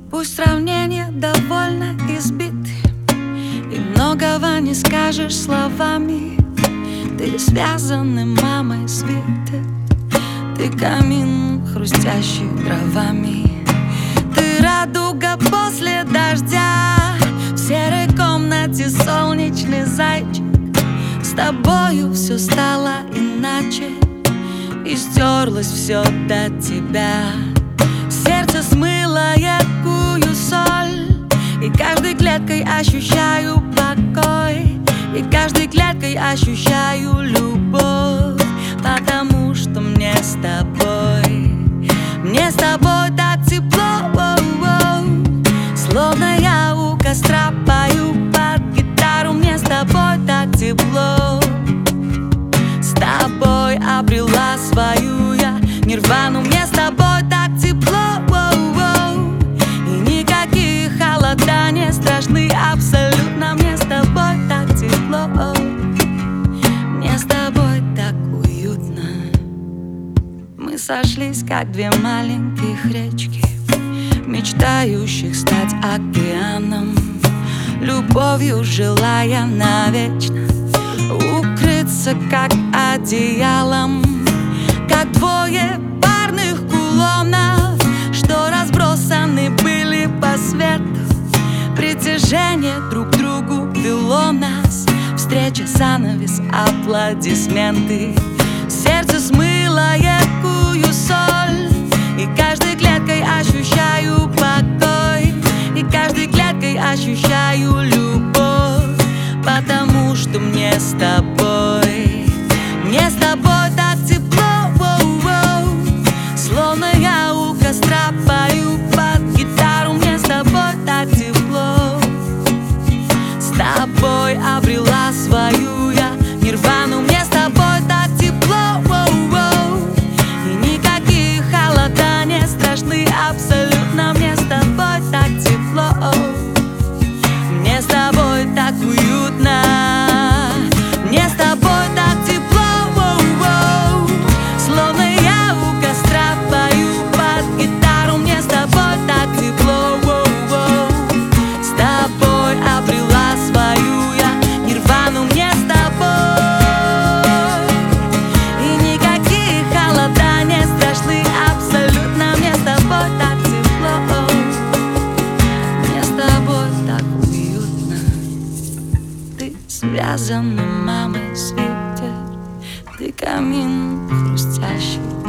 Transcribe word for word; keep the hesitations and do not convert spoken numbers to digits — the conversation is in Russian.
Пусть сравнения довольно избиты, и многого не скажешь словами. Ты связанный мамой свиты, ты камин, хрустящий травами. Ты радуга после дождя, в серой комнате солнечный зайчик. С тобою все стало иначе, и стерлось все до тебя. Сердце смыло яркую соль, и каждой клеткой ощущаю покой, и каждой клеткой ощущаю любовь, потому что мне с тобой, мне с тобой так тепло, словно я у костра пою под гитару. Мне с тобой так тепло, с тобой обрела свою я нирвану. Мне с тобой так тепло, и никакие холода не страшны абсолютно. Мне с тобой так тепло, мне с тобой так уютно. Мы сошлись, как две маленьких речки, мечтающих стать океаном, любовью желая навечно укрыться, как одеялом, как двое парных кулонов, что разбросаны были по свету. Притяжение друг к другу вело нас, встреча, занавес, аплодисменты. Сердце смыло яркую соль, и каждой клеткой ощущаю покой, и каждой клеткой ощущаю любовь, потому что мне с тобой, мне с тобой так тепло, словно я у костра пою под гитару. Мне с тобой так тепло, с тобой обрела свою я нирвану. Мне с тобой так тепло, и никакие холода не страшны абсолютно. Мне с тобой так тепло, мне с тобой так уютно. Мне с тобой так тепло, словно я у костра пою под гитару. Мне с тобой так тепло, с тобой обрела свою я нирвану. Мне с тобой, и никакие холода не страшны абсолютно. Мне с тобой так тепло, мне с тобой так уютно. Ты связанный мамой свитер, ты камин, хрустящий